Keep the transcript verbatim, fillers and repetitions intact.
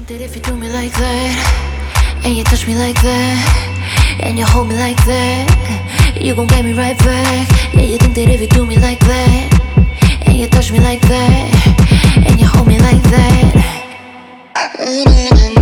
that if you do me like that, and you touch me like that, and you hold me like that, you gon' get me right back. Yeah, you think that if you do me like that, and you touch me like that, and you hold me like that.